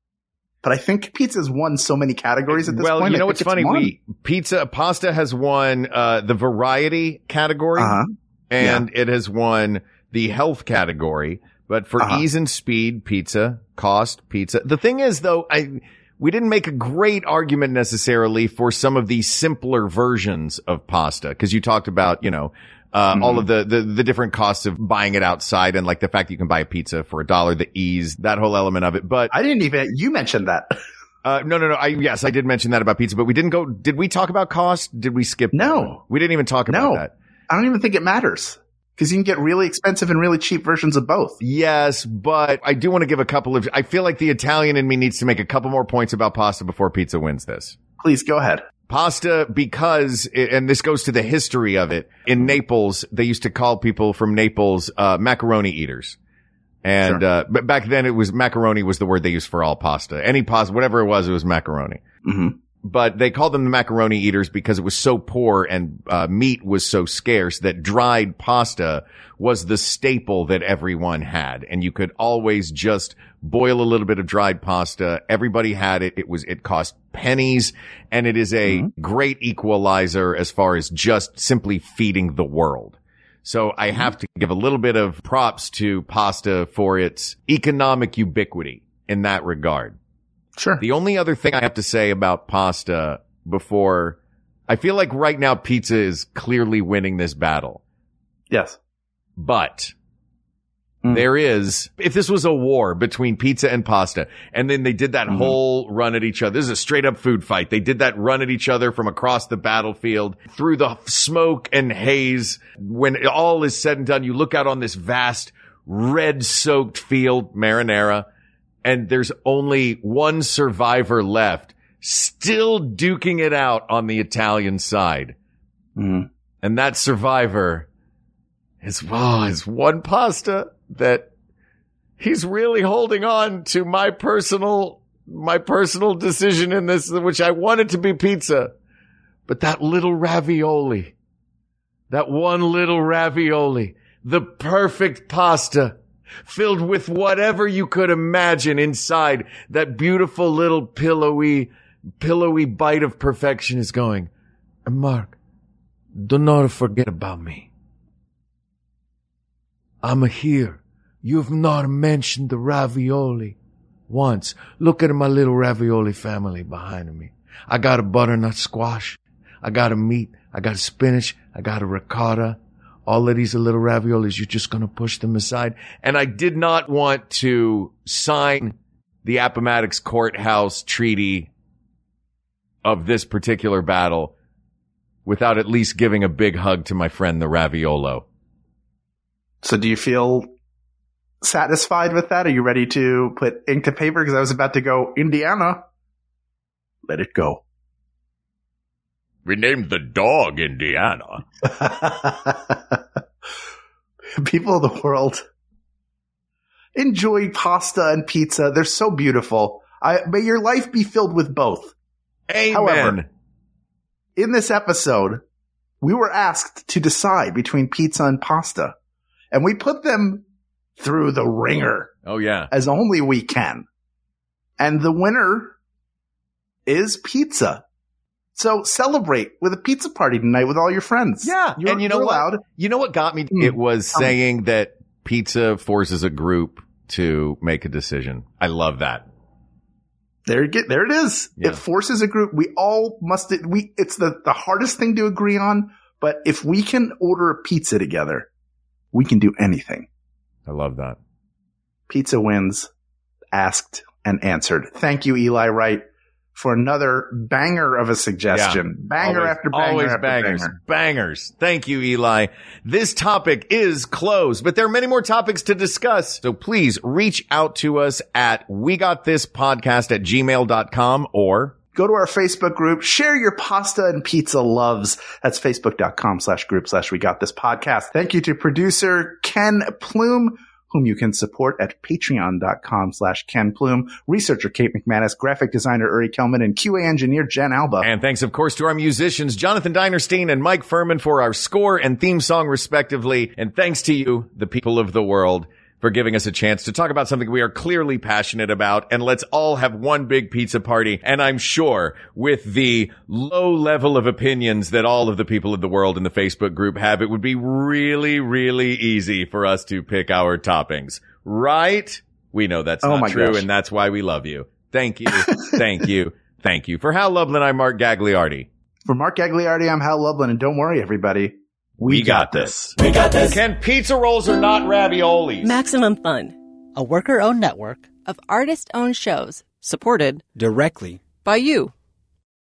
I think pizza's won so many categories at this well, point. Well, you know I what's funny? Won. We, pizza, pasta has won, uh, the variety category uh-huh. and yeah. it has won the health category. But for uh-huh. ease and speed, pizza, cost, pizza. The thing is though, I, we didn't make a great argument necessarily for some of the simpler versions of pasta. Cause you talked about, you know, uh, mm-hmm. all of the, the, the different costs of buying it outside and like the fact that you can buy a pizza for a dollar, the ease, that whole element of it. But I didn't even, you mentioned that. uh, no, no, no. I, yes, I did mention that about pizza, but we didn't go, did we talk about cost? Did we skip? No, we didn't even talk about no. that. I don't even think it matters. Because you can get really expensive and really cheap versions of both. Yes, but I do want to give a couple of, I feel like the Italian in me needs to make a couple more points about pasta before pizza wins this. Please go ahead. Pasta, because, and this goes to the history of it, in Naples, they used to call people from Naples, uh, macaroni eaters. And, sure. uh, but back then it was, macaroni was the word they used for all pasta. Any pasta, whatever it was, it was macaroni. Mm-hmm. But they called them the macaroni eaters because it was so poor and uh, meat was so scarce that dried pasta was the staple that everyone had. And you could always just boil a little bit of dried pasta. Everybody had it. It was, it cost pennies and it is a mm-hmm. great equalizer as far as just simply feeding the world. So I have to give a little bit of props to pasta for its economic ubiquity in that regard. Sure. The only other thing I have to say about pasta before, I feel like right now pizza is clearly winning this battle. Yes. But mm. there is, if this was a war between pizza and pasta, and then they did that mm. whole run at each other, this is a straight up food fight. They did that run at each other from across the battlefield through the smoke and haze. When all is said and done, you look out on this vast red soaked field, marinara. And there's only one survivor left, still duking it out on the Italian side. Mm. And that survivor is, oh, is one pasta that he's really holding on to my personal, my personal decision in this, which I wanted to be pizza. But that little ravioli, that one little ravioli, the perfect pasta, filled with whatever you could imagine inside that beautiful little pillowy, pillowy bite of perfection is going, Mark, do not forget about me. I'm here. You've not mentioned the ravioli once. Look at my little ravioli family behind me. I got a butternut squash. I got a meat. I got a spinach. I got a ricotta. All of these are little raviolis. You're just going to push them aside. And I did not want to sign the Appomattox Courthouse Treaty of this particular battle without at least giving a big hug to my friend, the Raviolo. So do you feel satisfied with that? Are you ready to put ink to paper? Because I was about to go, Indiana, let it go. We named the dog Indiana. People of the world, enjoy pasta and pizza. They're so beautiful. I, may your life be filled with both. Amen. However, in this episode, we were asked to decide between pizza and pasta, and we put them through the ringer. Oh, yeah. As only we can. And the winner is pizza. So celebrate with a pizza party tonight with all your friends. Yeah. You're, and you know you're what? allowed. You know what got me? Mm. It was saying that pizza forces a group to make a decision. I love that. There you get, there it is. Yeah. It forces a group. We all must, we, it's the, the hardest thing to agree on, but if we can order a pizza together, we can do anything. I love that. Pizza wins, asked and answered. Thank you, Eli Wright, for another banger of a suggestion. Yeah. Banger always, after banger always after bangers, banger. Bangers. Thank you, Eli. This topic is closed, but there are many more topics to discuss. So please reach out to us at we got this podcast at gmail dot com or go to our Facebook group, share your pasta and pizza loves. That's facebook.com slash group slash we got this podcast. Thank you to producer Ken Plume, whom you can support at patreon.com slash Ken Plume, researcher Kate McManus, graphic designer Uri Kelman, and Q A engineer Jen Alba. And thanks, of course, to our musicians, Jonathan Dinerstein and Mike Furman, for our score and theme song, respectively. And thanks to you, the people of the world, for giving us a chance to talk about something we are clearly passionate about. And let's all have one big pizza party. And I'm sure with the low level of opinions that all of the people of the world in the Facebook group have, it would be really, really easy for us to pick our toppings. Right? We know that's Oh not my true. gosh. And that's why we love you. Thank you. Thank you. Thank you. For Hal Lublin, I'm Mark Gagliardi. For Mark Gagliardi, I'm Hal Lublin. And don't worry, everybody. We, We got, got this. this. We got this. Ken, pizza rolls are not raviolis. Maximum Fun, a worker-owned network of artist-owned shows supported directly by you.